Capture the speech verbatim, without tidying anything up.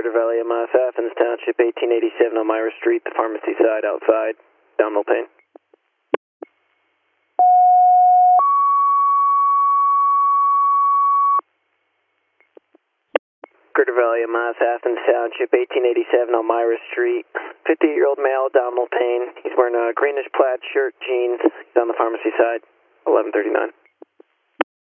Gerda Valley, M F, Athens Township, eighteen eighty-seven Elmira Street, the pharmacy side outside, abdominal pain. Gerda Valley, M F, Athens Township, eighteen eighty-seven Elmira Street, fifty-eight-year-old male, abdominal pain. He's wearing a greenish plaid shirt, jeans. He's on the pharmacy side, eleven thirty-nine.